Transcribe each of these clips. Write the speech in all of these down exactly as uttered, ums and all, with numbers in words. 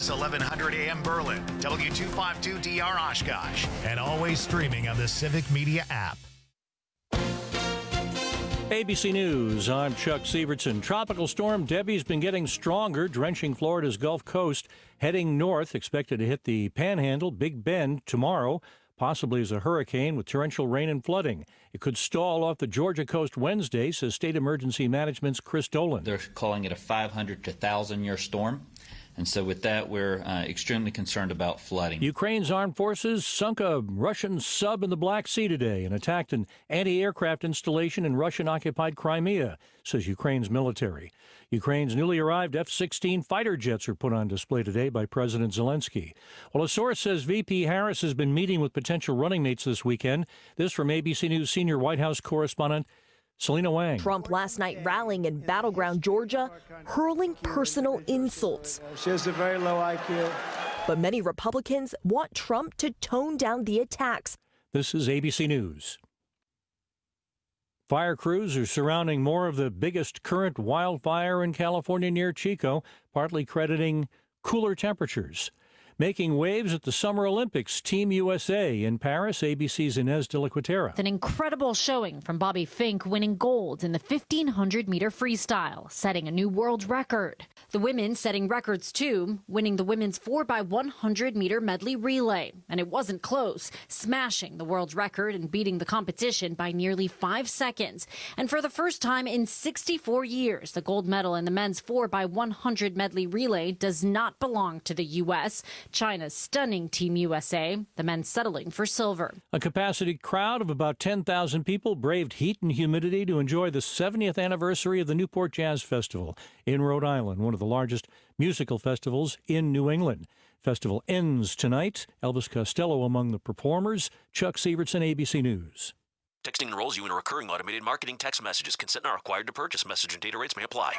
S eleven hundred A M Berlin, W two fifty-two D R Oshkosh, and always streaming on the Civic Media app. A B C News, I'm Chuck Sievertson. Tropical storm Debbie's been getting stronger, drenching Florida's Gulf Coast, heading north, expected to hit the Panhandle, Big Bend tomorrow, possibly as a hurricane with torrential rain and flooding. It could stall off the Georgia coast Wednesday, says State Emergency Management's Chris Dolan. They're calling it a five hundred to one thousand year storm. And so with that, we're uh, extremely concerned about flooding. Ukraine's armed forces sunk a Russian sub in the Black Sea today and attacked an anti-aircraft installation in Russian-occupied Crimea, says Ukraine's military. Ukraine's newly arrived F sixteen fighter jets are put on display today by President Zelensky. Well, a source says V P Harris has been meeting with potential running mates this weekend. This from A B C News senior White House correspondent Selena Wang. Trump last night rallying in battleground Georgia, hurling personal insults. She has a very low I Q. But many Republicans want Trump to tone down the attacks. This is A B C News. Fire crews are surrounding more of the biggest current wildfire in California near Chico, partly crediting cooler temperatures. Making waves at the Summer Olympics, Team U S A in Paris, A B C's Inez de la Cuetera. An incredible showing from Bobby Fink, winning gold in the fifteen hundred meter freestyle, setting a new world record. The women setting records too, winning the women's four by one hundred meter medley relay. And it wasn't close, smashing the world record and beating the competition by nearly five seconds. And for the first time in sixty-four years, the gold medal in the men's four by one hundred medley relay does not belong to the U S China's stunning Team U S A, the men settling for silver. A capacity crowd of about ten thousand people braved heat and humidity to enjoy the seventieth anniversary of the Newport Jazz Festival in Rhode Island, one of the largest musical festivals in New England. Festival ends tonight. Elvis Costello among the performers. Chuck Sievertson, A B C News. Texting enrolls you in a recurring automated marketing text messages. Consent not required to purchase. Message and data rates may apply.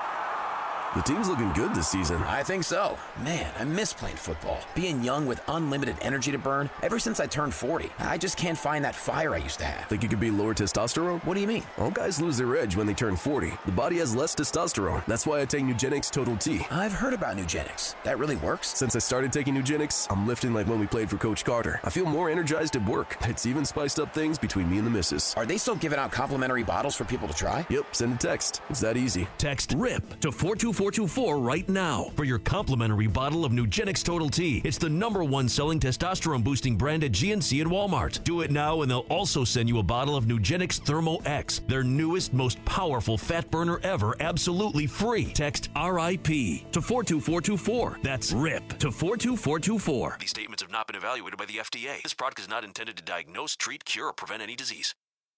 The team's looking good this season. I think so. Man, I miss playing football. Being young with unlimited energy to burn. Ever since I turned forty, I just can't find that fire I used to have. Think it could be lower testosterone? What do you mean? All guys lose their edge when they turn forty. The body has less testosterone. That's why I take Nugenix Total T. I've heard about Nugenix. That really works? Since I started taking Nugenix, I'm lifting like when we played for Coach Carter. I feel more energized at work. It's even spiced up things between me and the missus. Are they still giving out complimentary bottles for people to try? Yep, send a text. It's that easy. Text RIP to four two four two four right now for your complimentary bottle of Nugenix Total T. It's the number one selling testosterone boosting brand at G N C and Walmart. Do it now and they'll also send you a bottle of Nugenix Thermo X, their newest, most powerful fat burner ever, absolutely free. Text R I P to four two four two four. That's RIP to four two four two four. These statements have not been evaluated by the F D A. This product is not intended to diagnose, treat, cure, or prevent any disease.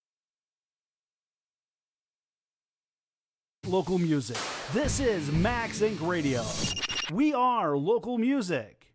Local music. This is Max Inc Radio. We are local music.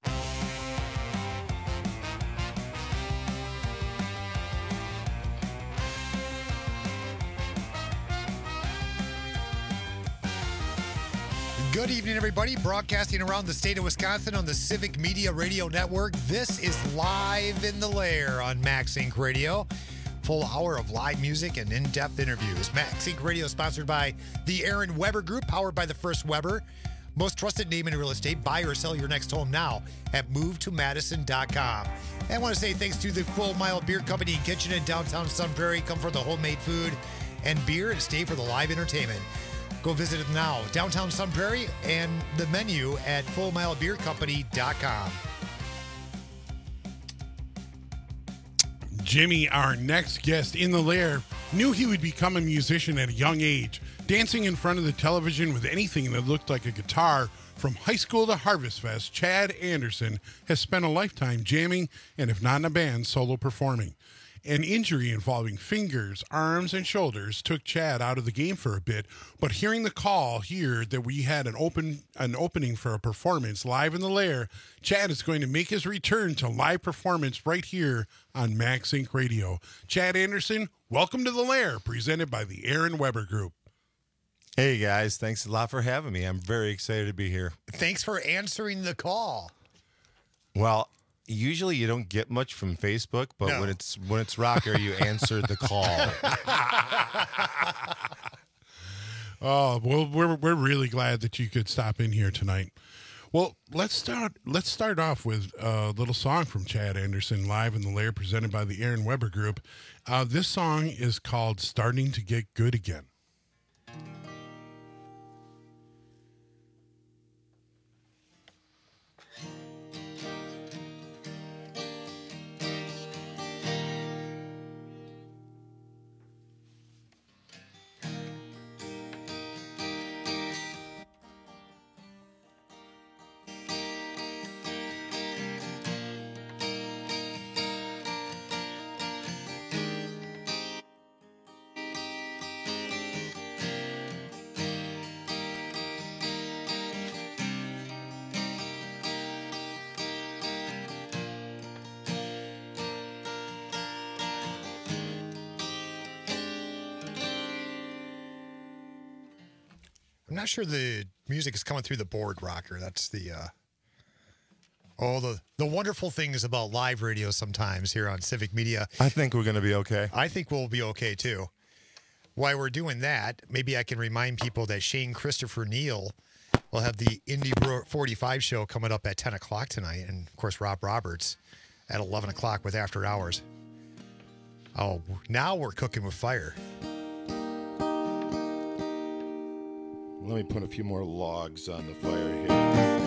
Good evening, everybody. Broadcasting around the state of Wisconsin on the Civic Media Radio Network. This is Live in the Lair on Max Inc Radio. Full hour of live music and in-depth interviews. Max Inc Radio is sponsored by the Aaron Weber Group, powered by the First Weber. Most trusted name in real estate. Buy or sell your next home now at move to madison dot com. And I want to say thanks to the Full Mile Beer Company and Kitchen in downtown Sun Prairie. Come for the homemade food and beer and stay for the live entertainment. Go visit it now. Downtown Sun Prairie and the menu at full mile beer company dot com. Jimmy, our next guest in the lair, knew he would become a musician at a young age, dancing in front of the television with anything that looked like a guitar. From high school to Harvest Fest, Chad Anderson has spent a lifetime jamming and, if not in a band, solo performing. An injury involving fingers, arms, and shoulders took Chad out of the game for a bit, but hearing the call here that we had an open an opening for a performance live in the lair, Chad is going to make his return to live performance right here on Max Inc Radio. Chad Anderson, welcome to the lair, presented by the Aaron Weber Group. Hey guys, thanks a lot for having me. I'm very excited to be here. Thanks for answering the call. Well, usually you don't get much from Facebook, but no. when it's when it's rocker, you answer the call. Oh, well, we're we're really glad that you could stop in here tonight. Well, let's start. Let's start off with a little song from Chad Anderson, live in the Lair, presented by the Aaron Weber Group. Uh, this song is called "Starting to Get Good Again." I'm not sure the music is coming through the board rocker. That's the uh, all the the wonderful things about live radio sometimes here on Civic Media. I think we're going to be okay. I think we'll be okay too. While we're doing that, maybe I can remind people that Shane Christopher Neal will have the Indy forty-five show coming up at ten o'clock tonight, and of course Rob Roberts at eleven o'clock with After Hours. Oh, now we're cooking with fire. Let me put a few more logs on the fire here.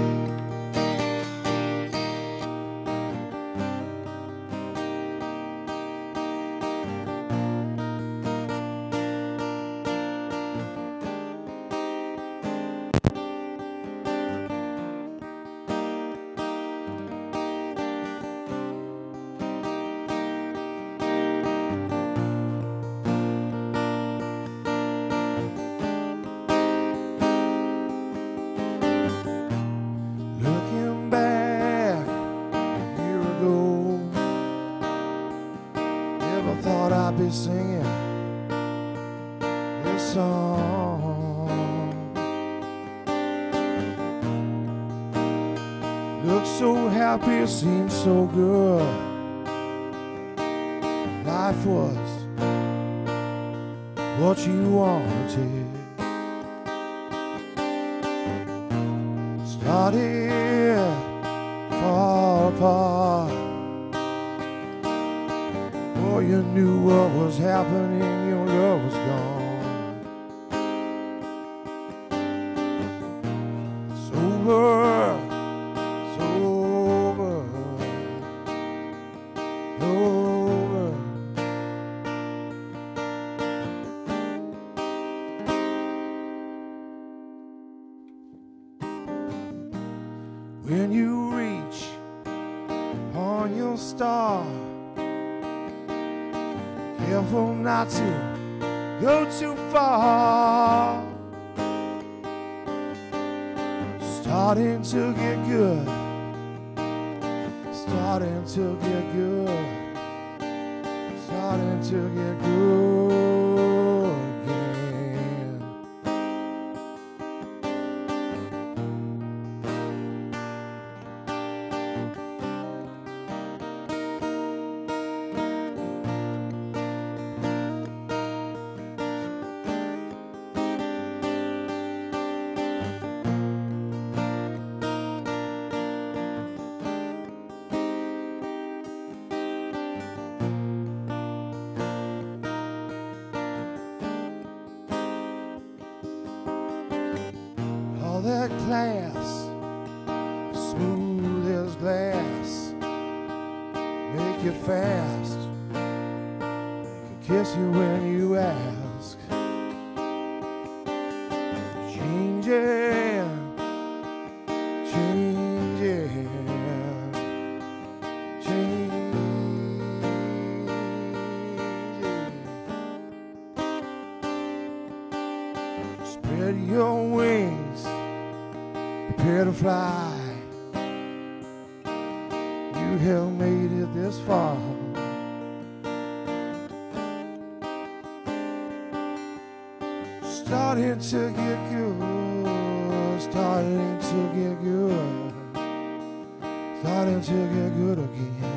Singing this song. Look so happy, seems so good. Life was what you wanted. Started far apart. Before you knew what was happening, your love was gone. It's over, it's over, over. When you reach on your star, careful not to go too far. Starting to get good. Starting to get good. Starting to get good again. That class, smooth as glass, make it fast, make a kiss you when you ask. Changing, changing, changing. Spread your wings, prepare to fly. You have made it this far. Starting to get good, starting to get good, starting to get good again.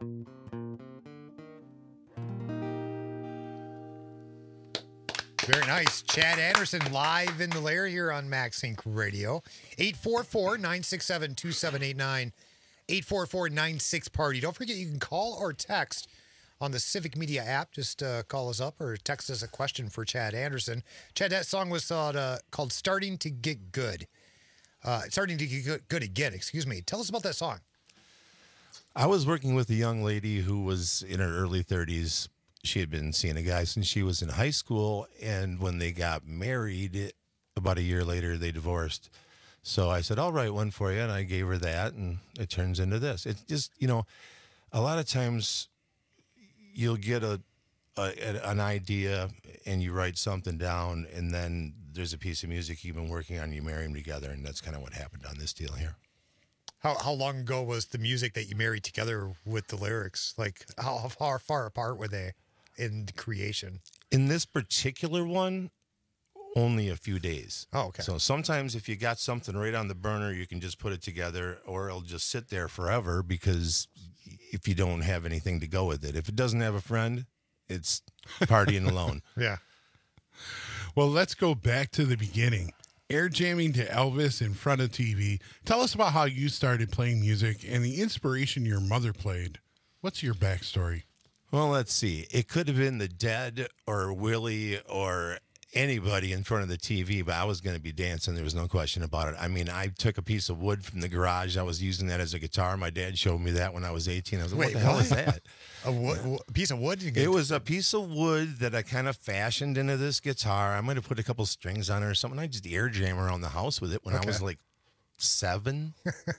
Very Nice. Chad Anderson live in the lair here on Max Inc Radio. eight four four, nine six seven, two seven eight nine. eight four four, nine six party. Don't forget you can call or text on the Civic Media app. Just uh, call us up or text us a question for Chad Anderson. Chad, that song was called, uh, called Starting to Get Good. Uh, starting to get good, good again, excuse me. Tell us about that song. I was working with a young lady who was in her early thirties. She had been seeing a guy since she was in high school, and when they got married, about a year later, they divorced. So I said, I'll write one for you, and I gave her that, and it turns into this. It's just, you know, a lot of times you'll get a, a an idea, and you write something down, and then there's a piece of music you've been working on, you marry them together, and that's kind of what happened on this deal here. How how long ago was the music that you married together with the lyrics? Like, how far, far apart were they in creation? In this particular one, only a few days. Oh, okay. So sometimes if you got something right on the burner, you can just put it together, or it'll just sit there forever because if you don't have anything to go with it. If it doesn't have a friend, it's partying alone. Yeah. Well, let's go back to the beginning. Air jamming to Elvis in front of T V. Tell us about how you started playing music and the inspiration your mother played. What's your backstory? Well, let's see. It could have been the Dead or Willie or anybody in front of the T V, but I was going to be dancing. There was no question about it. I mean, I took a piece of wood from the garage. I was using that as a guitar. My dad showed me that when I was eighteen. I was like, Wait, what the hell what? is that? A, wood, a piece of wood? You It was a piece of wood that I kind of fashioned into this guitar. I might have put a couple strings on it or something. I just air jam around the house with it when Okay. I was like seven.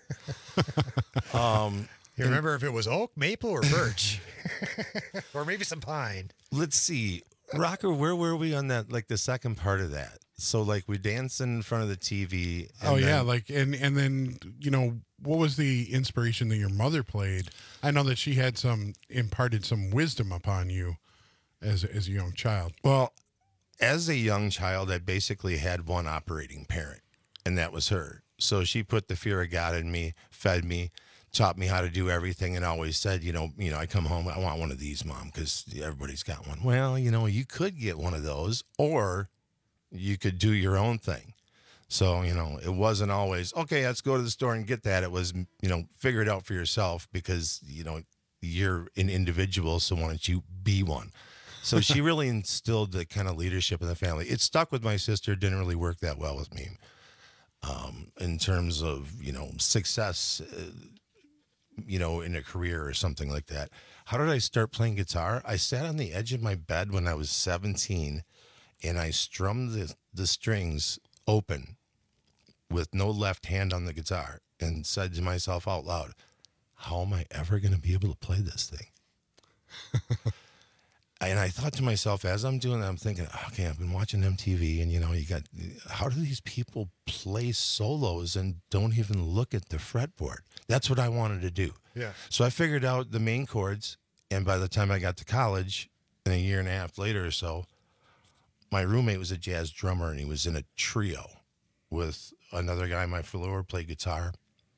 um, You remember if it was oak, maple, or birch? Or maybe some pine. Let's see. Rocker, where were we on that? Like the second part of that. So like we danced in front of the T V. and Oh, yeah. then- Like, and, and then, you know, what was the inspiration that your mother played? I know that she had some, imparted some wisdom upon you as, as a young child. Well, as a young child, I basically had one operating parent, and that was her. So she put the fear of God in me, fed me, taught me how to do everything, and always said, you know, you know, I come home, I want one of these, Mom, because everybody's got one. Well, you know, you could get one of those, or you could do your own thing. So, you know, it wasn't always, okay, let's go to the store and get that. It was, you know, figure it out for yourself because, you know, you're an individual, so why don't you be one? So she really instilled the kind of leadership in the family. It stuck with my sister, didn't really work that well with me. Um, in terms of, you know, success, uh, you know, in a career or something like that. How did I start playing guitar? I sat on the edge of my bed when I was seventeen, and I strummed the, the strings open with no left hand on the guitar and said to myself out loud, how am I ever going to be able to play this thing? And I thought to myself, as I'm doing that, I'm thinking, okay, I've been watching M T V, and, you know, you got, how do these people play solos and don't even look at the fretboard? That's what I wanted to do. Yeah. So I figured out the main chords, and by the time I got to college, and a year and a half later or so, my roommate was a jazz drummer, and he was in a trio with another guy, my floor, played guitar,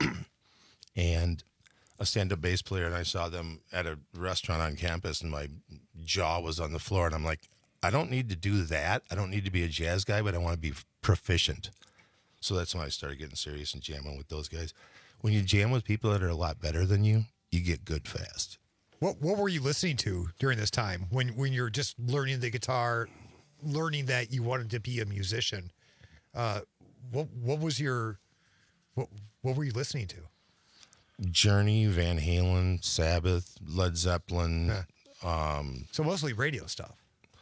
and a stand-up bass player, and I saw them at a restaurant on campus, and my jaw was on the floor, and I'm like, I don't need to do that. I don't need to be a jazz guy, but I want to be proficient. So that's when I started getting serious and jamming with those guys. When you jam with people that are a lot better than you, you get good fast. What What were you listening to during this time when when you're just learning the guitar, learning that you wanted to be a musician? Uh, what What was your what What were you listening to? Journey, Van Halen, Sabbath, Led Zeppelin. Um, so mostly radio stuff.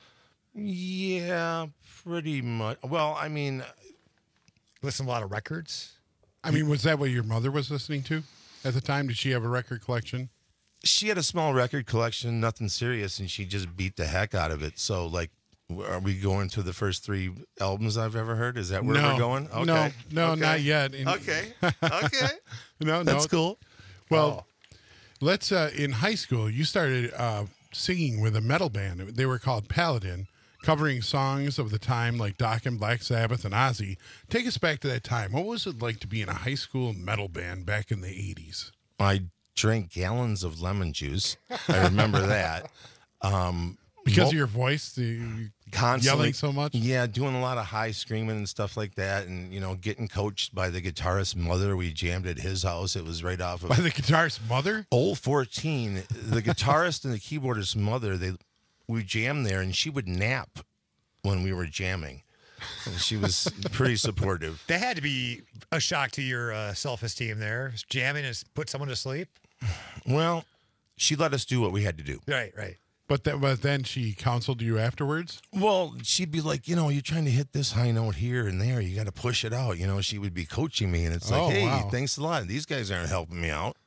Yeah, pretty much. Well, I mean, listen to a lot of records. I mean, was that what your mother was listening to at the time? Did she have a record collection? She had a small record collection, nothing serious, and she just beat the heck out of it. So, like, are we going to the first three albums I've ever heard? Is that where No. we're going? Okay. No, no, Okay. not yet. And- Okay. Okay. no, no. That's cool. Well, let's, uh, in high school, you started uh, singing with a metal band. They were called Paladin, covering songs of the time like Dokken, Black Sabbath, and Ozzy. Take us back to that time. What was it like to be in a high school metal band back in the eighties? I drank gallons of lemon juice. I remember that. Um, Because Mo- of your voice, the constantly yelling so much? Yeah, doing a lot of high screaming and stuff like that, and you know, getting coached by the guitarist's mother. We jammed at his house. It was right off of By the guitarist's mother? Old fourteen. The guitarist and the keyboardist's mother, they we jammed there, and she would nap when we were jamming. And she was pretty supportive. That had to be a shock to your uh, self-esteem there. Jamming and put someone to sleep. Well, she let us do what we had to do. Right, right. But, that, but then she counseled you afterwards? Well, she'd be like, you know, you're trying to hit this high note here and there. You got to push it out. You know, she would be coaching me, and it's like, Oh, hey, wow. thanks a lot. These guys aren't helping me out.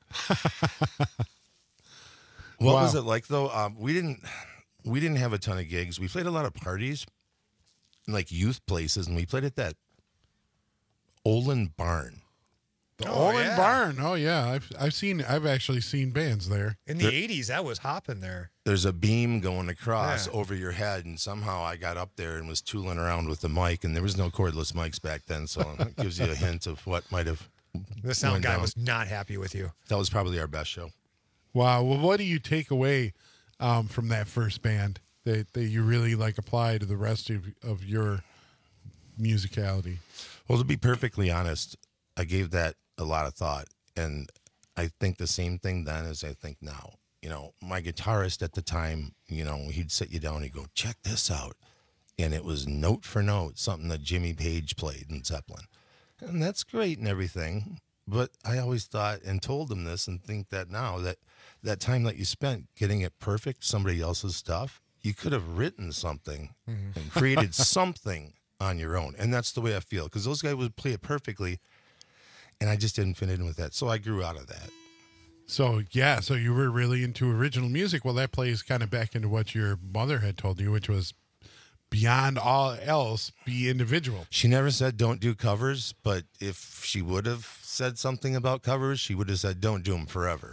What Wow. was it like though? Um, we didn't we didn't have a ton of gigs. We played a lot of parties, like youth places, and we played at that Olin Barn. The Oh, Olin yeah. Barn. Oh, yeah. I've, I've seen, I've actually seen bands there. In the eighties, that was hopping there. There's a beam going across Yeah. over your head, and somehow I got up there and was tooling around with the mic, and there was no cordless mics back then, so it gives you a hint of what might have. The sound went guy down. was not happy with you. That was probably our best show. Wow. Well, what do you take away um, from that first band that, that you really like apply to the rest of, of your musicality? Well, to be perfectly honest, I gave that a lot of thought, and I think the same thing then as I think now. You know, my guitarist at the time, you know, he'd sit you down and he'd go, check this out. And it was note for note, something that Jimmy Page played in Zeppelin. And that's great and everything. But I always thought and told him this and think that now, that that time that you spent getting it perfect, somebody else's stuff, you could have written something Mhm. and created something on your own. And that's the way I feel, because those guys would play it perfectly, and I just didn't fit in with that. So I grew out of that. So, yeah, so you were really into original music. Well, that plays kind of back into what your mother had told you, which was beyond all else, be individual. She never said don't do covers, but if she would have said something about covers, she would have said don't do them forever.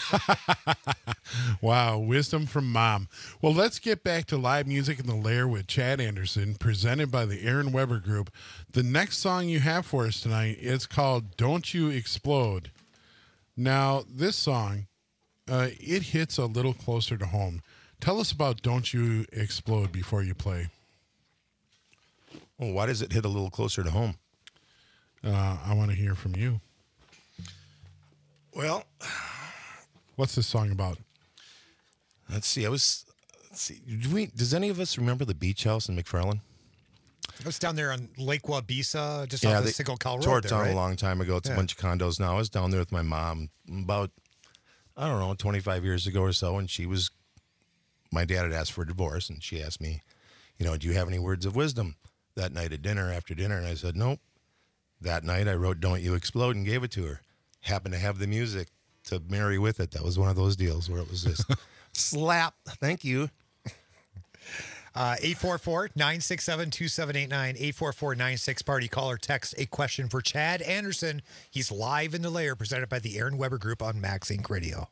Wow, wisdom from mom. Well, let's get back to live music in the Lair with Chad Anderson, presented by the Aaron Weber Group. The next song you have for us tonight is called Don't You Explode. Now, this song, uh, it hits a little closer to home. Tell us about Don't You Explode before you play. Well, why does it hit a little closer to home? Uh, I want to hear from you. Well, what's this song about? Let's see. I was. Let's see. Do we, does any of us remember the beach house in McFarland? It was down there on Lake Wabisa, just yeah, off the they Sickle Cal tore Road it there, down right? a long time ago. It's Yeah. a bunch of condos now. I was down there with my mom about, I don't know, twenty-five years ago or so, and she was, my dad had asked for a divorce, and she asked me, you know, do you have any words of wisdom that night at dinner, after dinner? And I said, nope. That night I wrote Don't You Explode and gave it to her. Happened to have the music to marry with it. That was one of those deals where it was just slap. Thank you. Uh, eight four four, nine six seven, two seven eight nine, eight four four, nine six party. Call or text a question for Chad Anderson. He's live in the Lair, presented by the Aaron Weber Group on Max Inc Radio.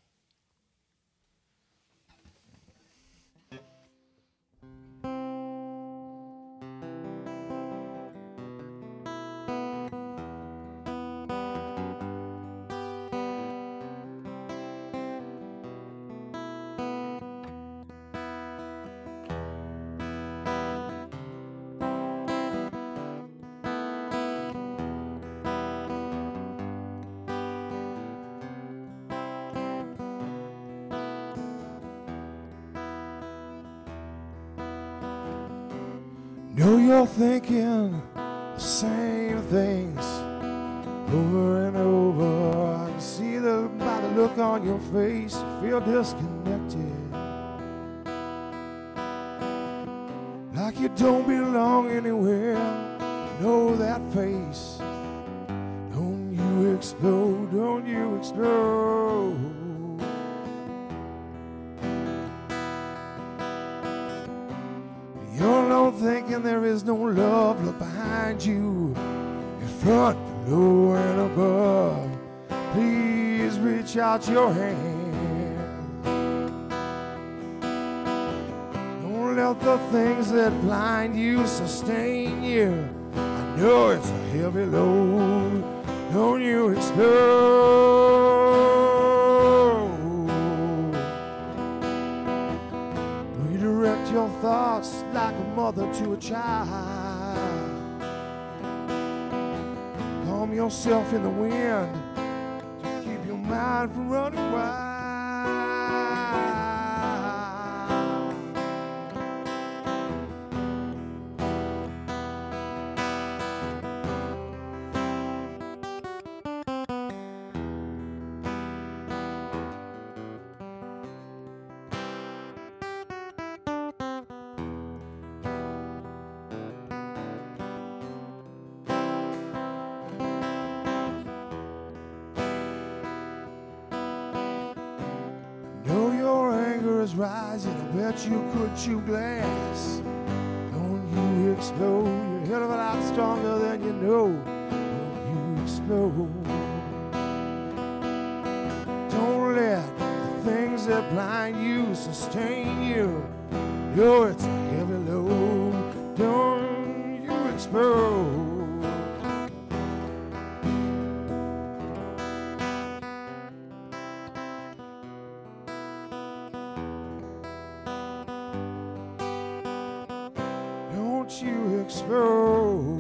Know you're thinking the same things over and over. I can see the by the look on your face, you feel disconnected, like you don't belong anywhere. Know that face. Don't you explode? Don't you explode? You're alone thinking there is no love. Look behind you, in front, below, and above. Please reach out your hand. Don't let the things that blind you sustain you. I know it's a heavy load. Don't you explode? Redirect your mother to a child. Calm yourself in the wind to keep your mind from running wild. Know your anger is rising, I bet you could chew glass. Don't you explode, you're a hell of a lot stronger than you know. Don't you explode. Don't let the things that blind you sustain you. Know it's a heavy load. Don't you explode. Don't you explode.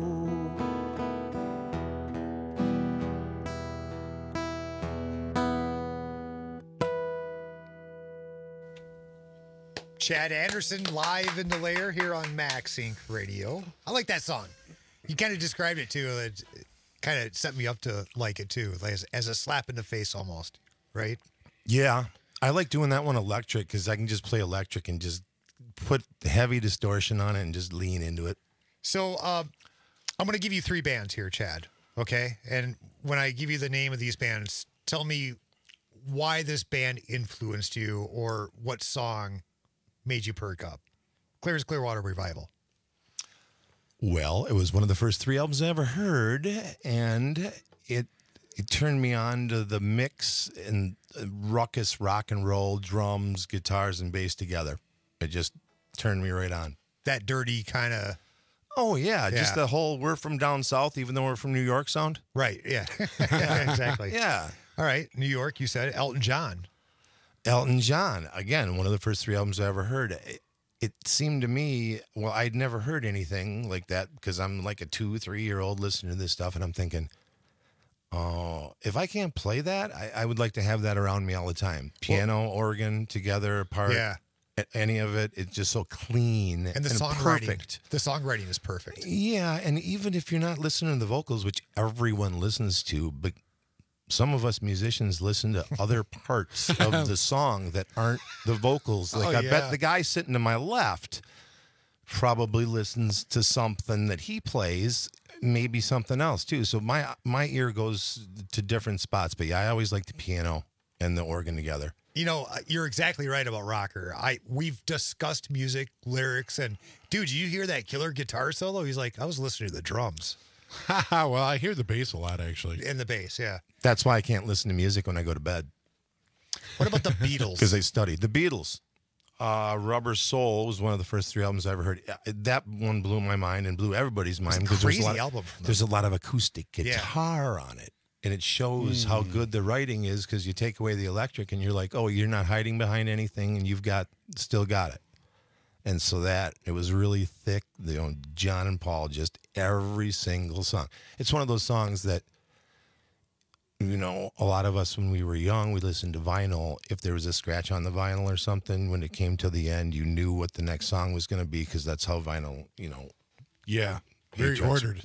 Chad Anderson live in the lair here on Max Inc Radio. I like that song. You kind of described it too. It kind of set me up to like it too, like as, as a slap in the face almost, right? Yeah, I like doing that one electric because I can just play electric and just put heavy distortion on it and just lean into it. So uh, I'm going to give you three bands here, Chad, okay? And when I give you the name of these bands, tell me why this band influenced you or what song made you perk up. Clear as Clearwater Revival. Well, it was one of the first three albums I ever heard, and it it turned me on to the mix and ruckus rock and roll, drums, guitars, and bass together. It just turned me right on. That dirty kind of... Oh, yeah, Yeah. just the whole we're from down south, even though we're from New York sound. Right, yeah. Exactly. Yeah. All right, New York, you said Elton John. Elton John, again, one of the first three albums I ever heard. It, it seemed to me, well, I'd never heard anything like that because I'm like a two, three-year-old listening to this stuff, and I'm thinking, oh, if I can't play that, I, I would like to have that around me all the time. Piano, organ, together, apart. Yeah. a- Any of it, it's just so clean And the and songwriting. perfect. The songwriting is perfect. Yeah, and even if you're not listening to the vocals, which everyone listens to, but some of us musicians listen to other parts of the song that aren't the vocals. Like Oh, I yeah. bet the guy sitting to my left probably listens to something that he plays, maybe something else too. So my my ear goes to different spots. But yeah, I always like the piano and the organ together. You know, uh, you're exactly right about Rocker. I We've discussed music, lyrics, and dude, you hear that killer guitar solo? He's like, I was listening to the drums. Well, I hear the bass a lot, actually. And the bass, yeah. That's why I can't listen to music when I go to bed. What about the Beatles? Because I studied. The Beatles. Uh, Rubber Soul was one of the first three albums I ever heard. Uh, That one blew my mind and blew everybody's mind. a because there's crazy a lot, album from them. There's a lot of acoustic Yeah. guitar on it. And it shows how Hmm. good the writing is because you take away the electric and you're like, oh, you're not hiding behind anything and you've got still got it. And so that, it was really thick. You know, John and Paul, just every single song. It's one of those songs that, you know, a lot of us when we were young, we listened to vinyl. If there was a scratch on the vinyl or something, when it came to the end, you knew what the next song was going to be because that's how vinyl, you know. Yeah, very Interesting. ordered.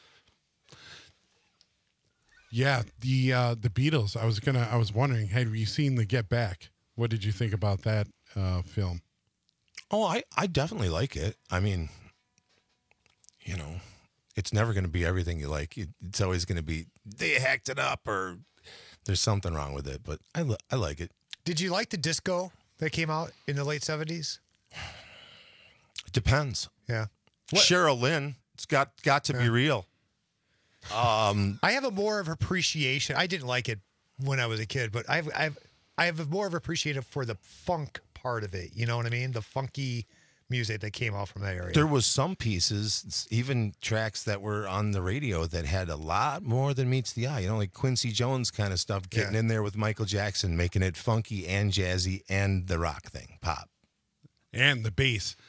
Yeah, the uh, the Beatles. I was gonna. I was wondering, have you seen the Get Back? What did you think about that uh, film? Oh, I, I definitely like it. I mean, you know, it's never going to be everything you like. It, it's always going to be, they hacked it up or there's something wrong with it. But I, li- I like it. Did you like the disco that came out in the late seventies? It depends. Yeah. Cheryl Lynn, it's got, got to be real. Um, I have a more of appreciation. I didn't like it when I was a kid, but I've I've I have a more of appreciation for the funk part of it. You know what I mean? The funky music that came out from that area. There was some pieces, even tracks that were on the radio that had a lot more than meets the eye. You know, like Quincy Jones kind of stuff, getting Yeah. in there with Michael Jackson, making it funky and jazzy and the rock thing, pop. And the bass.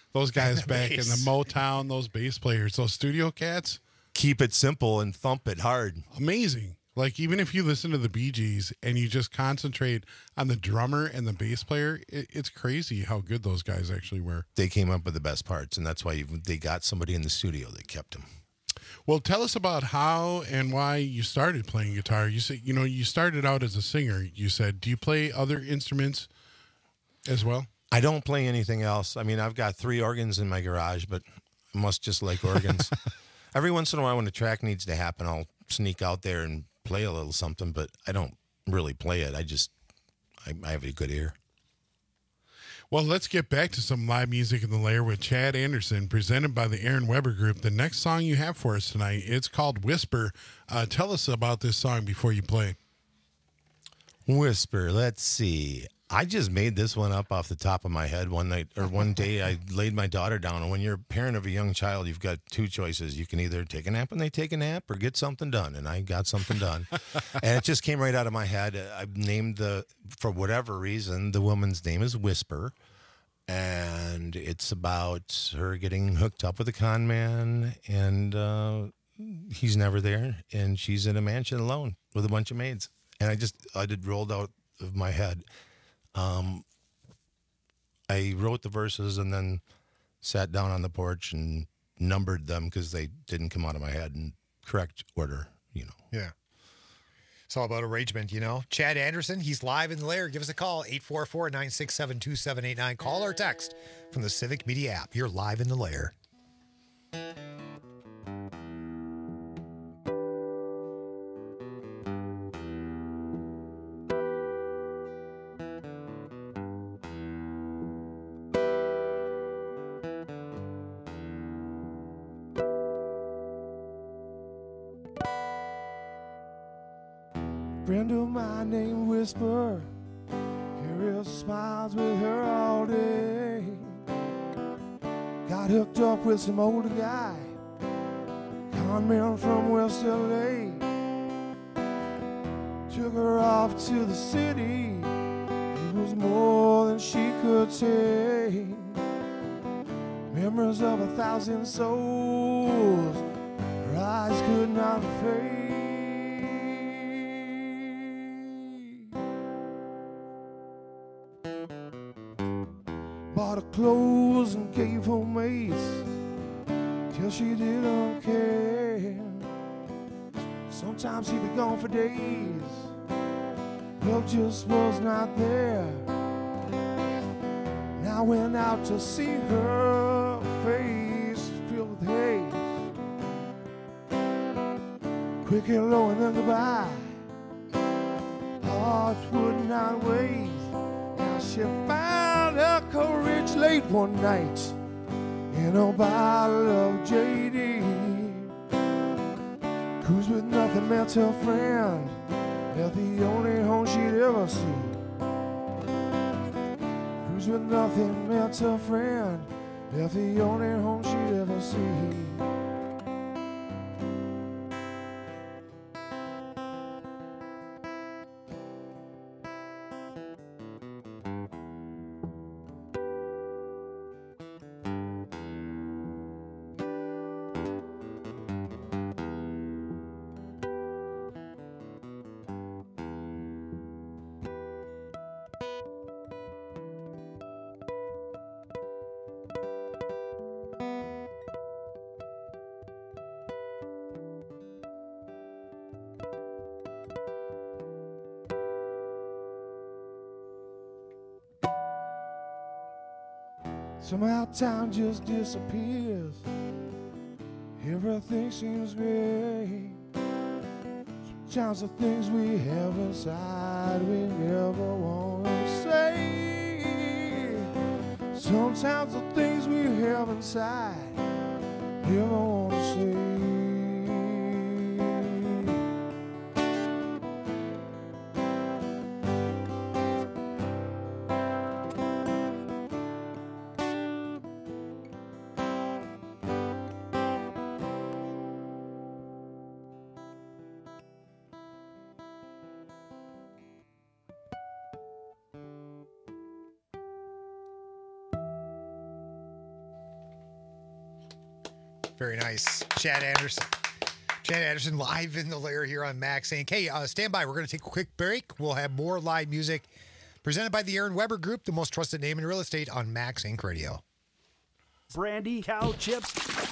those guys back in bass. the Motown, those bass players, those studio cats. Keep it simple and thump it hard. Amazing. Like, even if you listen to the Bee Gees and you just concentrate on the drummer and the bass player, it, it's crazy how good those guys actually were. They came up with the best parts, and that's why you, they got somebody in the studio that kept them. Well, tell us about how and why you started playing guitar. You said, you know, you started out as a singer, you said. Do you play other instruments as well? I don't play anything else. I mean, I've got three organs in my garage, but I must just like organs. Every once in a while when a track needs to happen, I'll sneak out there and play a little something, but I don't really play it. I just, I, I have a good ear. Well, let's get back to some live music in the lair with Chad Anderson, presented by the Aaron Weber Group. The next song you have for us tonight, it's called Whisper. Uh, tell us about this song before you play. Whisper, let's see. I just made this one up off the top of my head one night, or one day I laid my daughter down. And when you're a parent of a young child, you've got two choices. You can either take a nap when they take a nap or get something done. And I got something done. And it just came right out of my head. I named the, for whatever reason, the woman's name is Whisper. And it's about her getting hooked up with a con man. And uh, he's never there. And she's in a mansion alone with a bunch of maids. And I just, I did rolled out of my head. Um, I wrote the verses and then sat down on the porch and numbered them because they didn't come out of my head in correct order, you know. Yeah. It's all about arrangement, you know. Chad Anderson, he's live in the lair. Give us a call, eight four four, nine six seven, two seven eight nine. Call or text from the Civic Media app. You're live in the lair. Friend of mine named Whisper, Carol smiles with her all day. Got hooked up with some older guy, con man from West L A. Took her off to the city, it was more than she could take. Memories of a thousand souls, her eyes could not fade. Bought her clothes and gave her mates till she didn't care. Sometimes he'd be gone for days, love just was not there. Now I went out to see her face filled with haze. Quick hello and then goodbye, heart would not wait. Now she found her courage late one night in a bottle of J D. Cruise with nothing met her friend, left the only home she'd ever see. Cruise with nothing met her friend, left the only home she'd ever see. Somehow time just disappears, everything seems great. Sometimes the things we have inside we never want to say. Sometimes the things we have inside never want to say. Very nice. Chad Anderson. Chad Anderson live in the lair here on Max Inc. Hey, uh, stand by. We're going to take a quick break. We'll have more live music presented by the Aaron Weber Group, the most trusted name in real estate on Max Inc Radio. Brandy, cow chips,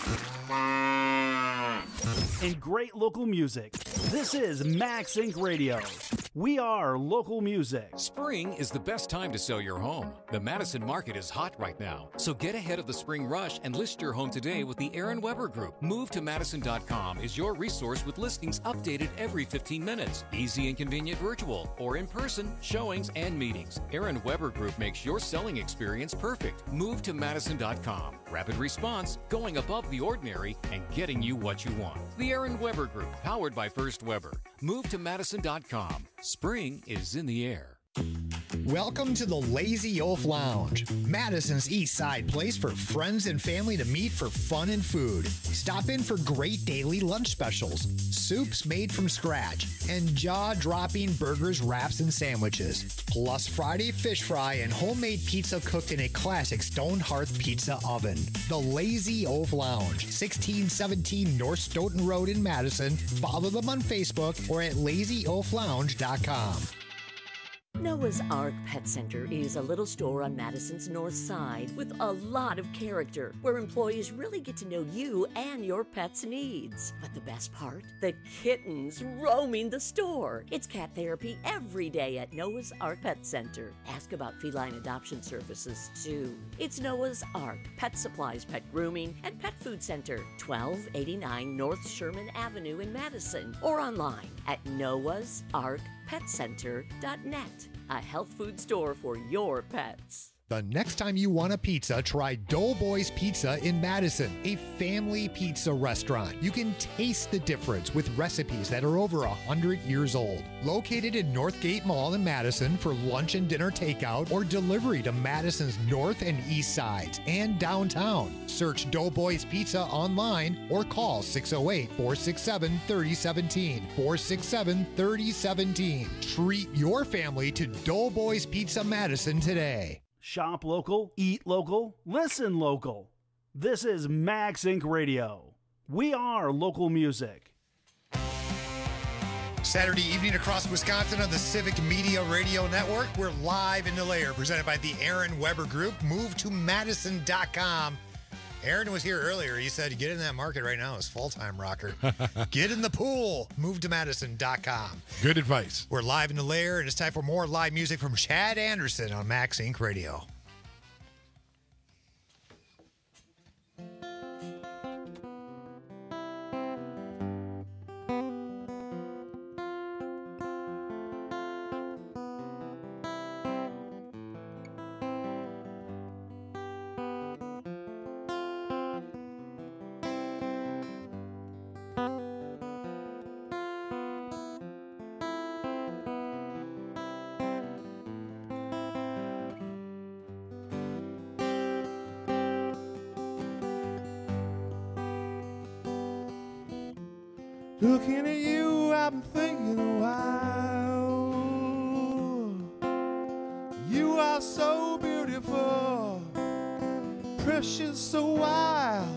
and great local music. This is Max Inc Radio. We are local music. Spring is the best time to sell your home. The Madison market is hot right now, so get ahead of the spring rush and list your home today with the Aaron Weber Group. Move to Madison dot com is your resource with listings updated every fifteen minutes. Easy and convenient virtual or in person showings and meetings. Aaron Weber Group makes your selling experience perfect. Move to Madison dot com. Rapid response, going above the ordinary, and getting you what you want. The Aaron Weber Group, powered by First Weber. Move to Madison dot com. Spring is in the air. Welcome to the Lazy Oaf Lounge, Madison's East Side place for friends and family to meet for fun and food. Stop in for great daily lunch specials, soups made from scratch, and jaw-dropping burgers, wraps, and sandwiches. Plus Friday fish fry and homemade pizza cooked in a classic stone hearth pizza oven. The Lazy Oaf Lounge, sixteen seventeen North Stoughton Road in Madison. Follow them on Facebook or at lazy oaf lounge dot com. Noah's Ark Pet Center is a little store on Madison's north side with a lot of character, where employees really get to know you and your pet's needs. But the best part? The kittens roaming the store. It's cat therapy every day at Noah's Ark Pet Center. Ask about feline adoption services, too. It's Noah's Ark Pet Supplies, Pet Grooming, and Pet Food Center, twelve eighty-nine North Sherman Avenue in Madison, or online at noahs ark pet center dot net. A health food store for your pets. The next time you want a pizza, try Doughboys Pizza in Madison, a family pizza restaurant. You can taste the difference with recipes that are over one hundred years old. Located in Northgate Mall in Madison for lunch and dinner takeout or delivery to Madison's north and east sides and downtown. Search Doughboys Pizza online or call six oh eight, four six seven, three oh one seven, four six seven, three oh one seven. Treat your family to Doughboys Pizza Madison today. Shop local, eat local, listen local. This is Max Inc Radio. We are local music. Saturday evening across Wisconsin on the Civic Media Radio Network. We're live in the lair, presented by the Aaron Weber Group. Move to Madison dot com. Aaron was here earlier. He said, get in that market right now. It's full-time rocker. Get in the pool. Move to Madison dot com. Good advice. We're live in the lair, and it's time for more live music from Chad Anderson on Max Inc Radio. Looking at you, I've been thinking a while. You are so beautiful, precious, so wild.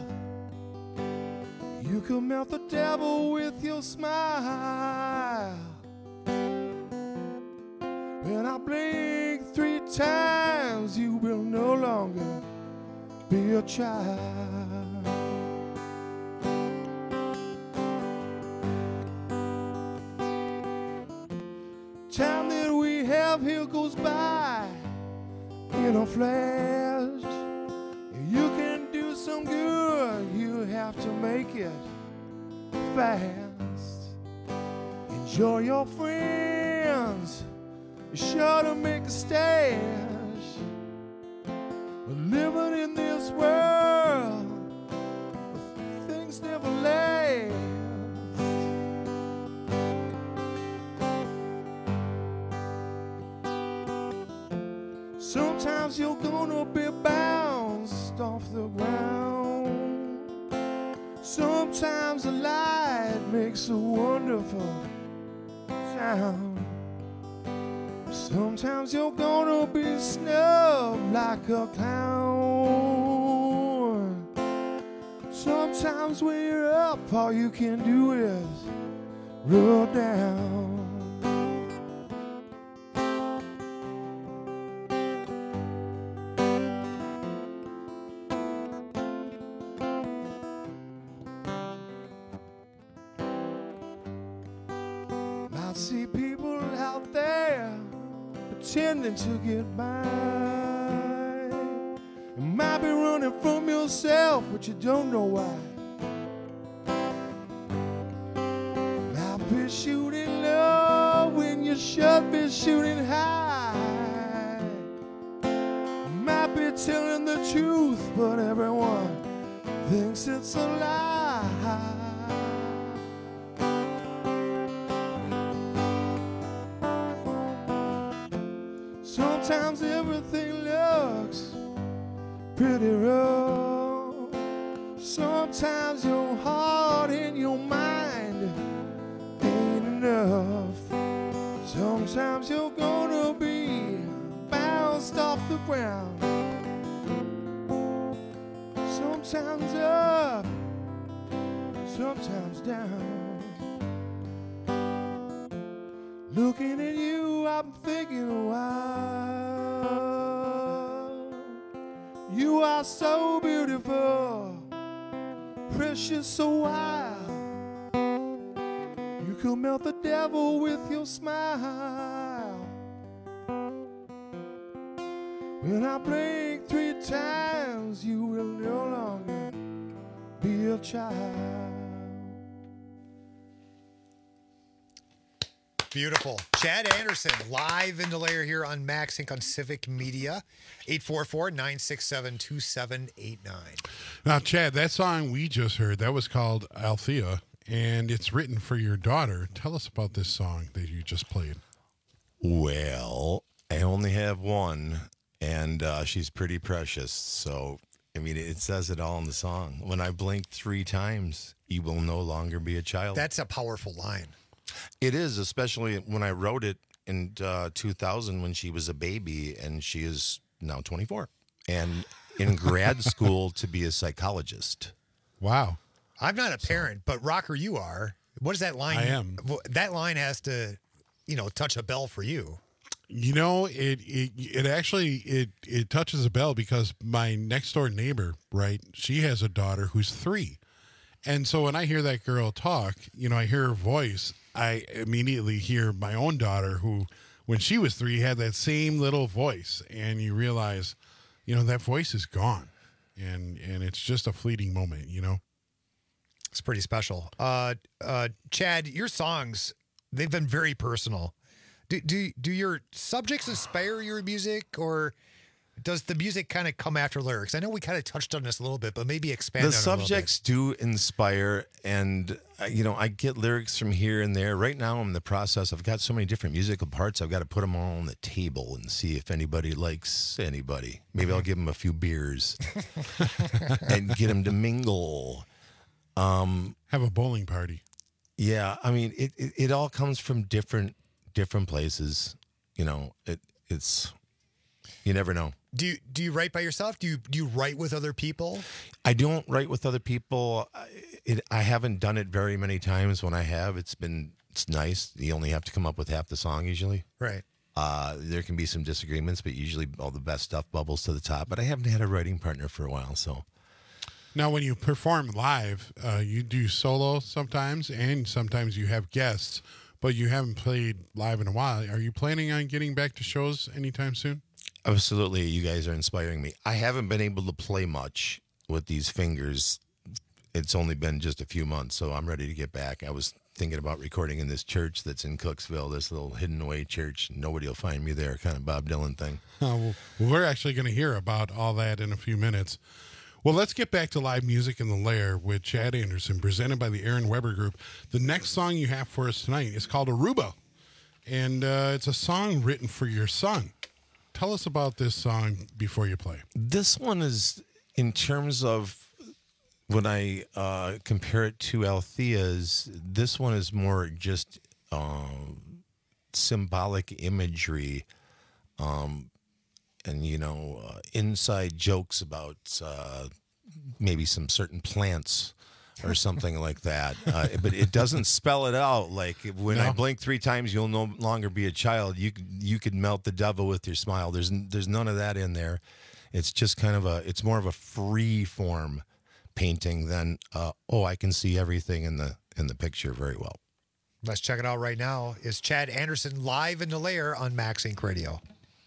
You can melt the devil with your smile. When I blink three times, you will no longer be a child. Time that we have here goes by in a flash. You can do some good, you have to make it fast. Enjoy your friends, be sure to make a stash. Living in this world, things never last. Sometimes you're gonna be bounced off the ground. Sometimes the light makes a wonderful sound. Sometimes you're gonna be snubbed like a clown. Sometimes when you're up, all you can do is roll down. I see people out there pretending to get by. You might be running from yourself, but you don't know why. Might be shooting low when you should be shooting high. Might be telling the truth, but everyone thinks it's a lie. Sometimes everything looks pretty rough. Sometimes your heart and your mind ain't enough. Sometimes you're gonna be bounced off the ground. Sometimes up, sometimes down. Looking at you, I'm thinking a while. You are so beautiful, precious, so wild. You could melt the devil with your smile. When I blink three times, you will no longer be a child. Beautiful. Chad Anderson, live in the layer here on Max Inc on Civic Media. eight four four, nine six seven, two seven eight nine. Now, Chad, that song we just heard, that was called Althea, and it's written for your daughter. Tell us about this song that you just played. Well, I only have one, and uh, she's pretty precious. So, I mean, it says it all in the song. When I blink three times, you will no longer be a child. That's a powerful line. It is, especially when I wrote it in uh, two thousand when she was a baby, and she is now twenty-four and in grad school to be a psychologist. Wow. I'm not a parent, but Rocker, you are. What is that line? I am. That line has to, you know, touch a bell for you. You know, it it it actually it it touches a bell because my next door neighbor, right? She has a daughter who's three, and so when I hear that girl talk, you know, I hear her voice. I immediately hear my own daughter, who, when she was three, had that same little voice, and you realize, you know, that voice is gone, and and it's just a fleeting moment, you know. It's pretty special. Uh, uh, Chad, your songs, they've been very personal. Do do do your subjects inspire your music, or does the music kind of come after lyrics? I know we kind of touched on this a little bit, but maybe expand on The it a little bit. subjects do inspire, and uh, you know, I get lyrics from here and there. Right now, I'm in the process. I've got so many different musical parts. I've got to put them all on the table and see if anybody likes anybody. Maybe I'll give them a few beers and get them to mingle. Um, Have a bowling party. Yeah, I mean, it, it, it all comes from different different places. You know, it it's you never know. Do you do you write by yourself? Do you do you write with other people? I don't write with other people. I, it, I haven't done it very many times. When I have, it's been it's nice. You only have to come up with half the song usually. Right. Uh, there can be some disagreements, but usually all the best stuff bubbles to the top. But I haven't had a writing partner for a while, so. Now, when you perform live, uh, you do solo sometimes, and sometimes you have guests, but you haven't played live in a while. Are you planning on getting back to shows anytime soon? Absolutely. You guys are inspiring me. I haven't been able to play much with these fingers. It's only been just a few months, so I'm ready to get back. I was thinking about recording in this church that's in Cooksville, this little hidden away church. Nobody will find me there, kind of Bob Dylan thing. Oh, well, we're actually going to hear about all that in a few minutes. Well, let's get back to live music in the Lair with Chad Anderson, presented by the Aaron Weber Group. The next song you have for us tonight is called Aruba, and uh, it's a song written for your son. Tell us about this song before you play. This one is, in terms of when I uh, compare it to Althea's, this one is more just uh, symbolic imagery. Um, and, you know, uh, inside jokes about, uh, maybe some certain plants or something like that. Uh, but it doesn't spell it out. Like when No. I blink three times, you'll no longer be a child. You could, you could melt the devil with your smile. There's there's none of that in there. It's just kind of a, it's more of a free form painting than, uh, oh, I can see everything in the in the picture very well. Let's check it out right now. Is Chad Anderson live in the lair on Max Inc Radio.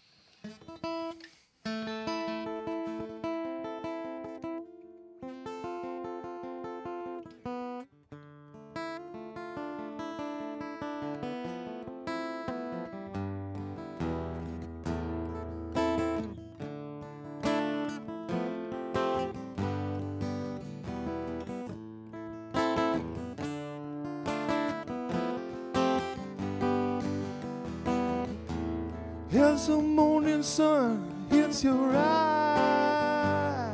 As the morning sun hits your eye,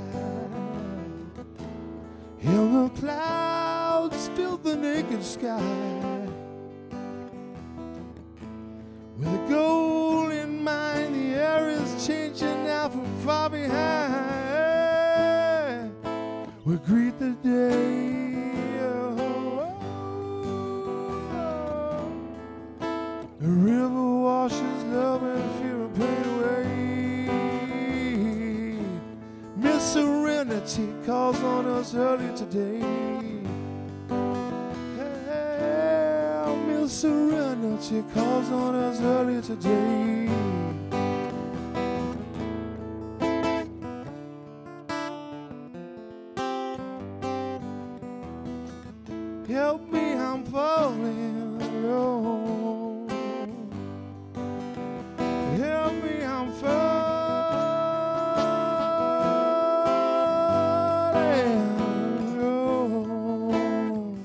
and the clouds fill the naked sky, with a goal in mind, the air is changing now from far behind. We greet the day. The river washes love and fear and pain away. Miss Serenity calls on us early today. Yeah, Miss Serenity calls on us early today. Help me, I'm falling alone. Help me, I'm falling alone.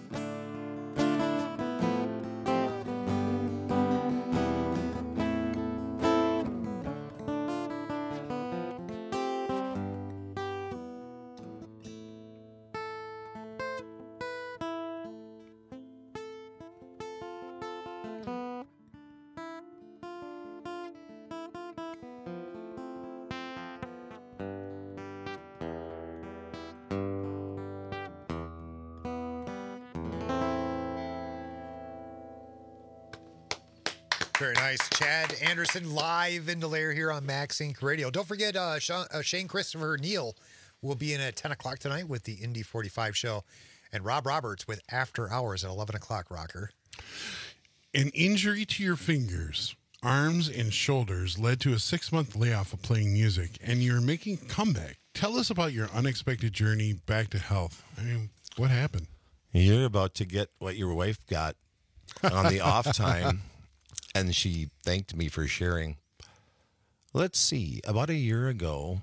Very nice. Chad Anderson live in the lair here on Max Inc Radio. Don't forget, uh, Sean, uh, Shane Christopher Neal will be in at ten o'clock tonight with the Indy forty-five show. And Rob Roberts with After Hours at eleven o'clock, Rocker. An injury to your fingers, arms, and shoulders led to a six-month layoff of playing music, and you're making a comeback. Tell us about your unexpected journey back to health. I mean, what happened? You're about to get what your wife got on the off time, and she thanked me for sharing. Let's see. About a year ago,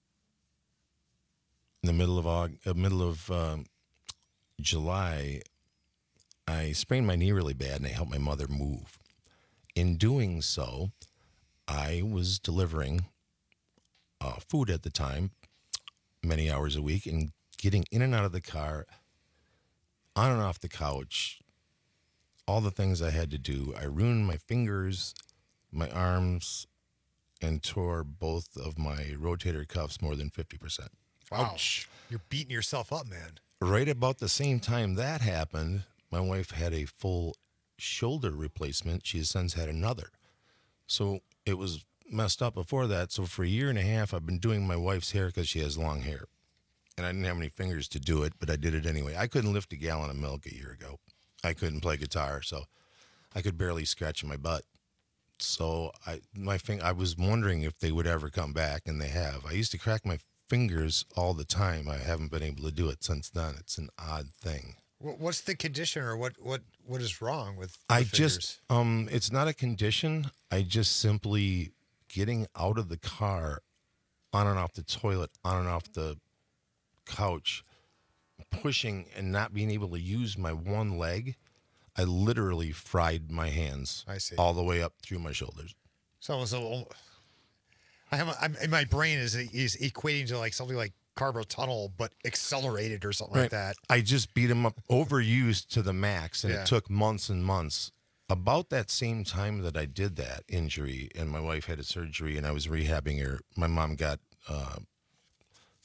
in the middle of August, uh, middle of um, July, I sprained my knee really bad, and I helped my mother move. In doing so, I was delivering uh, food at the time, many hours a week, and getting in and out of the car, on and off the couch, all the things I had to do. I ruined my fingers, my arms, and tore both of my rotator cuffs more than fifty percent. Wow. Ouch. You're beating yourself up, man. Right about the same time that happened, my wife had a full shoulder replacement. She has since had another. So it was messed up before that. So for a year and a half, I've been doing my wife's hair because she has long hair. And I didn't have any fingers to do it, but I did it anyway. I couldn't lift a gallon of milk a year ago. I couldn't play guitar, so I could barely scratch my butt. So I my fing- I was wondering if they would ever come back, and they have. I used to crack my fingers all the time. I haven't been able to do it since then. It's an odd thing. What's the condition, or what what what is wrong with the I fingers? just um it's not a condition. I just simply getting out of the car, on and off the toilet, on and off the couch, pushing and not being able to use my one leg, I literally fried my hands. I see. All the way up through my shoulders. So so I have a, I'm, in my brain is is equating to like something like carpal tunnel, but accelerated or something like that. I just beat him up, overused to the max, and Yeah. it took months and months. About that same time that I did that injury, and my wife had a surgery, and I was rehabbing her, my mom got uh,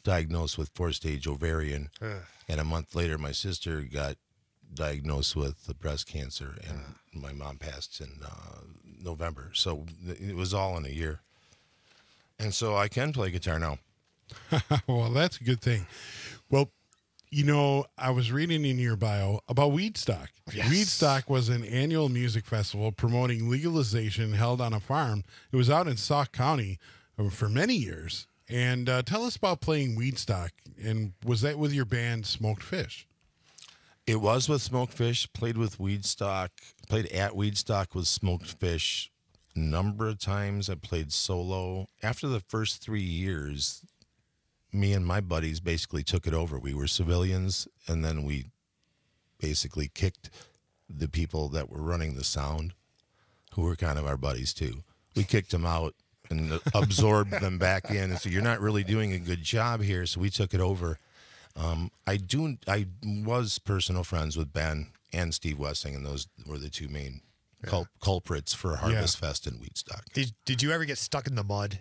diagnosed with four-stage ovarian, Ugh. and a month later, my sister got diagnosed with the breast cancer, and my mom passed in uh, November. So it was all in a year. And so I can play guitar now. Well, that's a good thing. Well, you know, I was reading in your bio about Weedstock. Yes. Weedstock was an annual music festival promoting legalization held on a farm. It was out in Sauk County for many years. And uh, tell us about playing Weedstock. And was that with your band Smoked Fish? It was with Smoked Fish. Played with Weedstock. Played at Weedstock with Smoked Fish a number of times. I played solo. After the first three years, me and my buddies basically took it over. We were civilians, and then we basically kicked the people that were running the sound, who were kind of our buddies too. We kicked them out and absorbed them back in. And so you're not really doing a good job here. So we took it over. Um, I do. I was personal friends with Ben and Steve Wessing, and those were the two main cul- culprits for Harvest Yeah. Fest and Weedstock. Did Did you ever get stuck in the mud?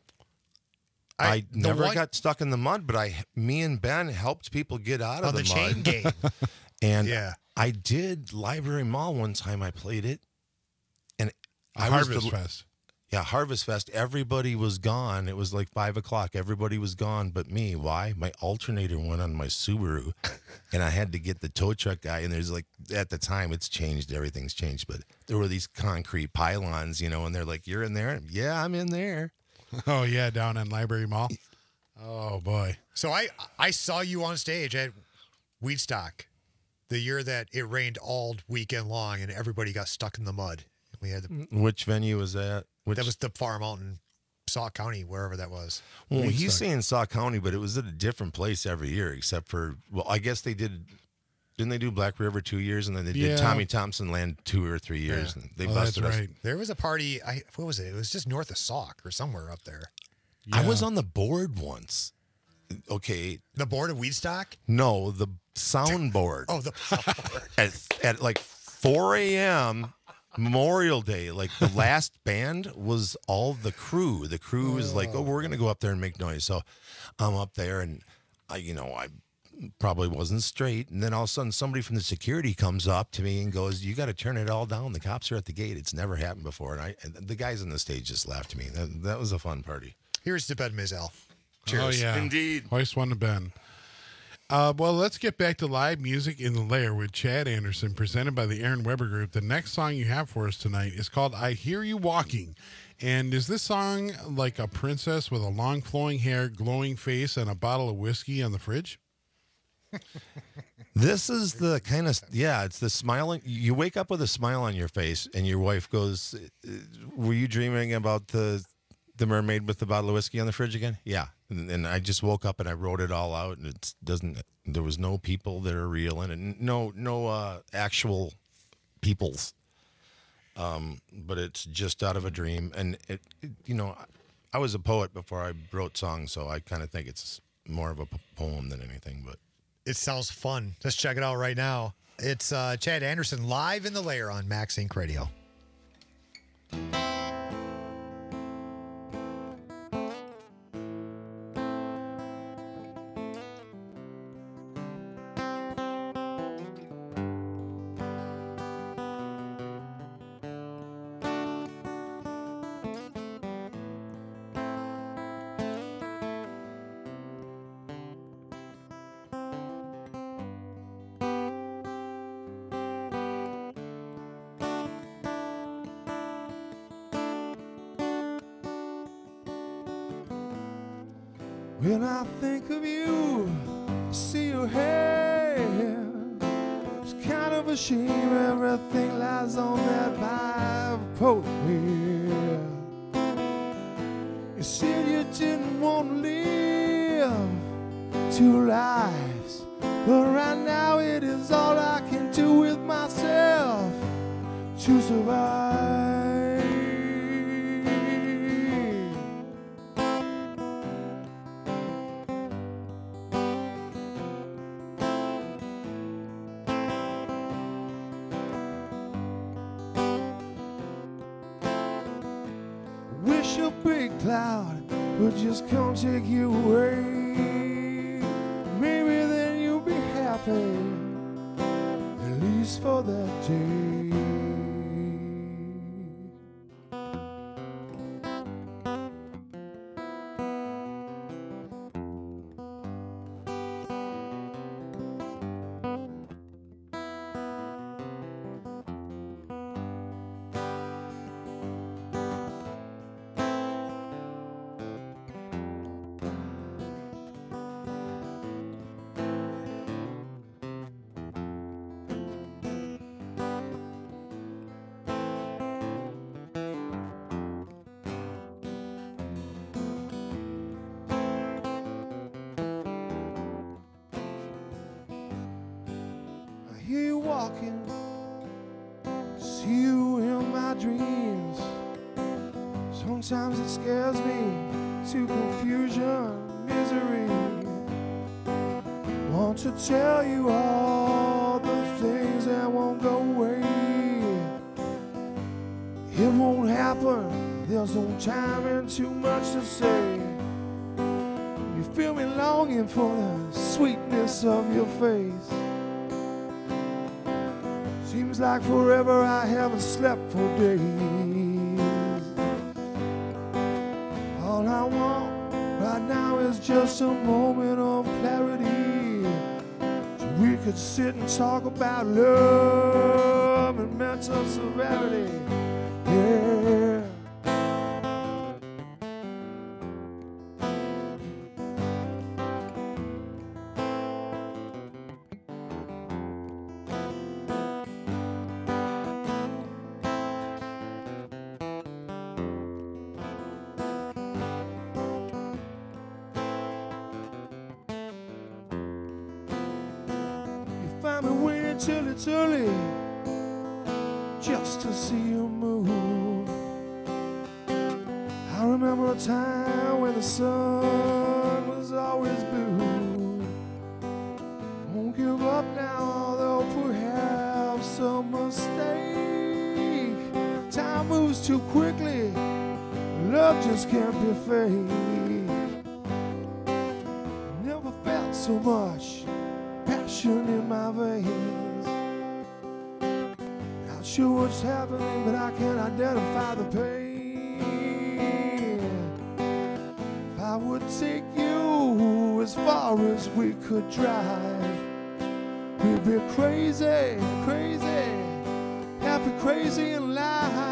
I, I- the never one- got stuck in the mud, but I, me and Ben helped people get out of On the, the mud. chain game. And Yeah. I did Library Mall one time. I played it, and I Harvest was the, Fest. Yeah, Harvest Fest. Everybody was gone. It was like five o'clock. Everybody was gone but me. Why? My alternator went on my Subaru, and I had to get the tow truck guy. And there's like, at the time, it's changed. Everything's changed. But there were these concrete pylons, you know, and they're like, "You're in there?" Yeah, I'm in there. Oh, yeah, down in Library Mall. Oh, boy. So I I saw you on stage at Weedstock the year that it rained all weekend long and everybody got stuck in the mud. We had the, Which venue was that? Which, that was the Farm out in Sauk County, wherever that was. well, Weedstock. he's saying Sauk County, but it was at a different place every year, except for, well, I guess they did, didn't they do Black River two years, and then they Yeah. did Tommy Thompson Land two or three years, and they Oh, that's busted us. right. There was a party. I what was it? It was just north of Sauk or somewhere up there. I Yeah. was on the board once. Okay, The board of Weedstock. no, the soundboard. Oh, the soundboard. at, at like four a.m. Memorial Day, like the last band was all the crew. The crew was like, "Oh, we're gonna go up there and make noise." So I'm up there, and I, you know, I probably wasn't straight. And then all of a sudden, somebody from the security comes up to me and goes, "You got to turn it all down. The cops are at the gate. It's never happened before." And I, and the guys on the stage just laughed at me. That, that was a fun party. Here's to Ben Mizell. Oh, Cheers. yeah. Indeed. Hoist one to Ben. Uh, well, let's get back to live music in the lair with Chad Anderson, presented by the Aaron Weber Group. The next song you have for us tonight is called I Hear You Walking. And is this song like a princess with a long flowing hair, glowing face, and a bottle of whiskey on the fridge? This is the kind of, yeah, it's the smiling. You wake up with a smile on your face, and your wife goes, "Were you dreaming about the the mermaid with the bottle of whiskey on the fridge again?" Yeah. And, and I just woke up and I wrote it all out, and it doesn't, there was no people that are real in it. No, no uh, actual peoples. Um, but it's just out of a dream. And, it, it, you know, I was a poet before I wrote songs, so I kind of think it's more of a p- poem than anything, but. It sounds fun. Let's check it out right now. It's uh, Chad Anderson live in the lair on Max Inc Radio. When I think of you, see your hair. It's kind of a shame everything lies on that bipolar. You said you didn't want to live two lives, but right now it is all I can do with myself to survive. Wish a big cloud would just come take you away. pain, at least for that day. hear you walking, see you in my dreams. Sometimes it scares me to confusion, misery. Want to tell you all the things that won't go away. It won't happen, there's no time and too much to say. You feel me longing for the sweetness of your face. Seems like forever I haven't slept for days. All I want right now is just a moment of clarity, so we could sit and talk about love and mental severity. Yeah. Find me waiting till it's early, just to see you move. I remember a time when the sun was always blue. Won't give up now, although perhaps a mistake. Time moves too quickly, love just can't be fake. Never felt so much passion in my veins. Not sure what's happening, but I can identify the pain. If I would take you as far as we could drive, we'd be crazy, crazy, happy, crazy, and live.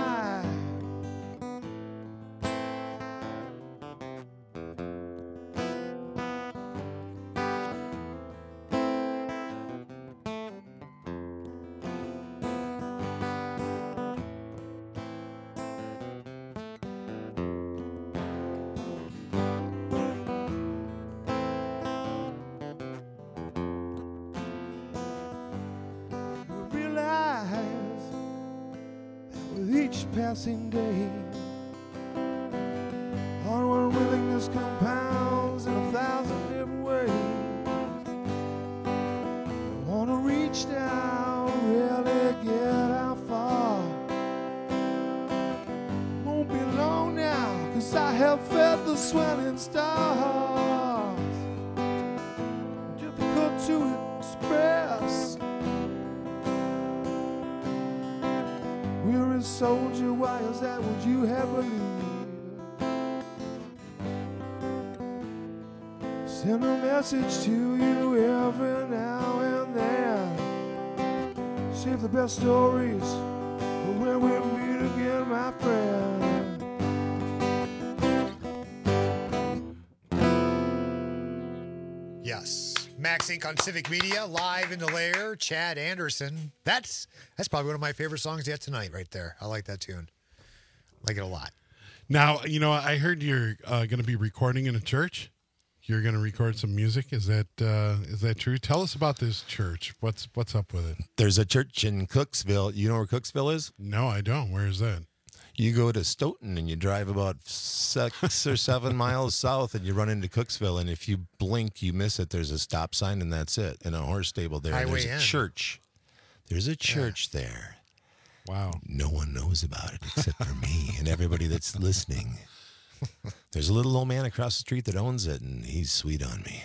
Each passing day, our unwillingness compounds in a thousand different ways. I want to reach down, really get out far. Won't be long now, 'cause I have fed the swelling stars. Difficult to express. We're a soldier, why is that what you have believed? Send a message to you every now and then. Save the best stories for when we meet again, my friend. Yes. Max Inc on Civic Media, live in the lair, Chad Anderson. That's that's probably one of my favorite songs yet tonight right there. I like that tune. I like it a lot. Now, you know, I heard you're uh, going to be recording in a church. You're going to record some music. Is that uh, is that true? Tell us about this church. What's what's up with it? There's a church in Cooksville. You know where Cooksville is? No, I don't. Where is that? You go to Stoughton and you drive about six or seven miles south and you run into Cooksville. And if you blink, you miss it. There's a stop sign and that's it. And a horse stable there. Highway There's a in. church. There's a church yeah. there. Wow. No one knows about it except for me and everybody that's listening. There's a little old man across the street that owns it and he's sweet on me.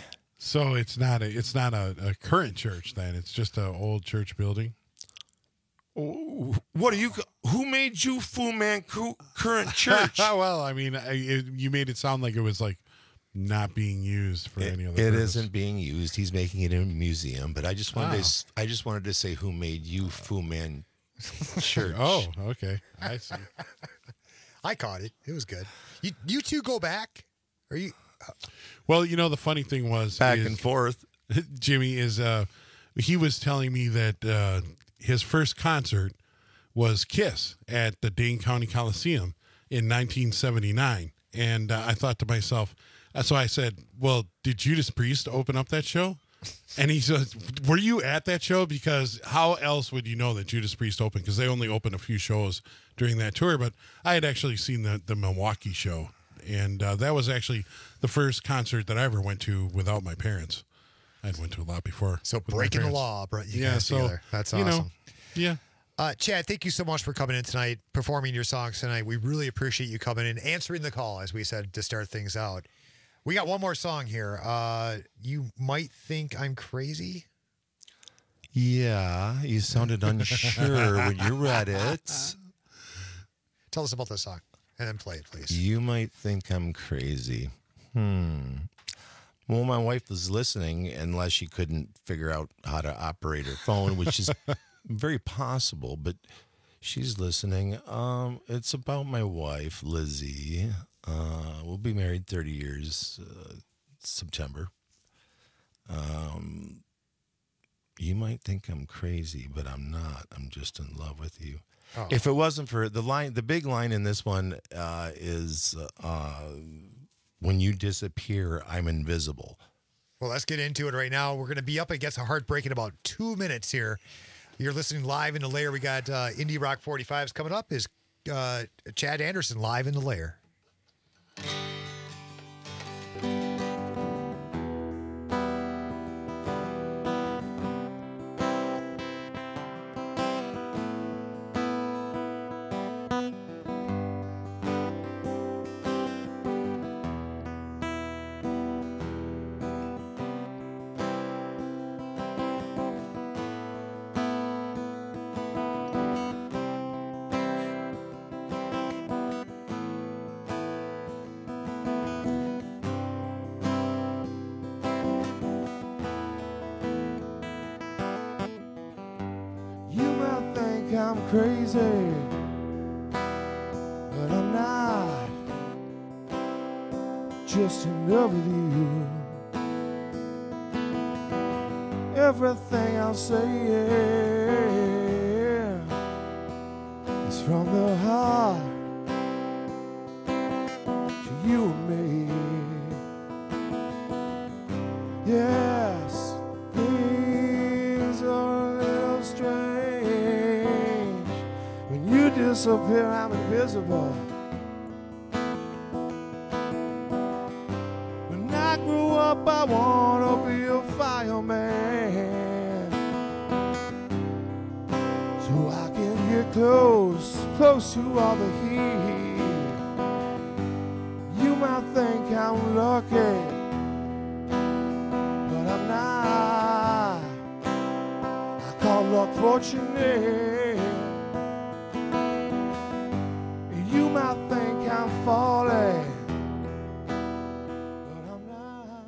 So it's not a it's not a, a current church then. It's just an old church building. What are you? Who made you Fu Manchu current church? Well, I mean, I, it, you made it sound like it was like not being used for it, any other. It purpose. isn't being used. He's making it in a museum. But I just wanted Oh. to. I just wanted to say who made you Fu Man church. Oh, okay. I see. I caught it. It was good. You you two go back? Are you? Well, you know, the funny thing was Back is- and forth. Jimmy is. Uh, he was telling me that. Uh, His first concert was Kiss at the Dane County Coliseum in nineteen seventy-nine. And uh, I thought to myself, uh, so I said, well, did Judas Priest open up that show? And he says, were you at that show? Because how else would you know that Judas Priest opened? Because they only opened a few shows during that tour. But I had actually seen the, the Milwaukee show. And uh, that was actually the first concert that I ever went to without my parents. I went to a lot before. So with my breaking the parents. law brought you Yeah, guys so, together. That's you awesome. know, yeah. Uh, Chad, thank you so much for coming in tonight, performing your songs tonight. We really appreciate you coming in, answering the call, as we said, to start things out. We got one more song here. Uh, you might think I'm crazy. Yeah, you sounded unsure when you read it. Tell us about this song, and then play it, please. You might think I'm crazy. Hmm. Well, my wife was listening, unless she couldn't figure out how to operate her phone, which is very possible, but she's listening. Um, it's about my wife, Lizzie. Uh, we'll be married thirty years, uh, September. Um, you might think I'm crazy, but I'm not. I'm just in love with you. Oh. If it wasn't for the line, the big line in this one uh, is, uh, when you disappear, I'm invisible. Well, let's get into it right now. We're going to be up against a heartbreak in about two minutes here. You're listening live in the Lair. We got uh, Indie Rock forty-fives coming up. Is uh, Chad Anderson live in the Lair? You might think I'm crazy, but I'm not. Just in love with you. Everything I'll say, yeah, is from the heart to you and me. Yes, things are a little strange. When you disappear, I'm invisible. When I grow up, I wanna be a fireman, so I can get close, close to all the heat. You might think I'm lucky, but I'm not. I call luck fortunate. You might think I'm falling, but I'm not.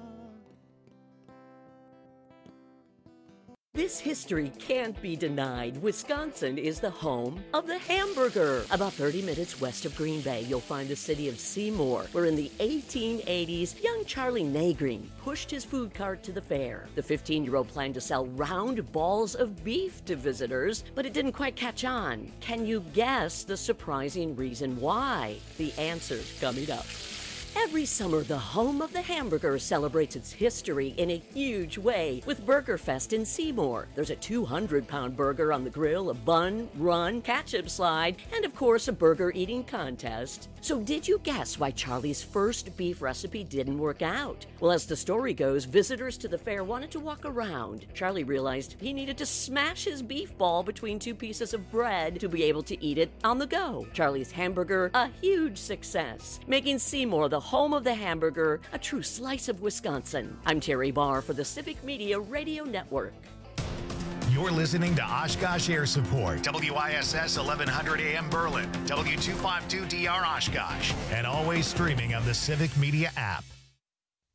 This history can't be denied. Wisconsin is the home of the hamburger. About thirty minutes west of Green Bay, you'll find the city of Seymour, where in the eighteen eighties, young Charlie Nagrin pushed his food cart to the fair. The fifteen-year-old planned to sell round balls of beef to visitors, but it didn't quite catch on. Can you guess the surprising reason why? The answer's coming up. Every summer, the home of the hamburger celebrates its history in a huge way with Burger Fest in Seymour. There's a two hundred pound burger on the grill, a bun, run, ketchup slide, and of course, a burger eating contest. So did you guess why Charlie's first beef recipe didn't work out? Well, as the story goes, visitors to the fair wanted to walk around. Charlie realized he needed to smash his beef ball between two pieces of bread to be able to eat it on the go. Charlie's hamburger, a huge success, making Seymour the home of the hamburger, a true slice of Wisconsin. I'm Terry Barr for the Civic Media Radio Network. You're listening to Oshkosh Air Support, W I S S eleven hundred A M Berlin, W two fifty-two D R Oshkosh, and always streaming on the Civic Media app.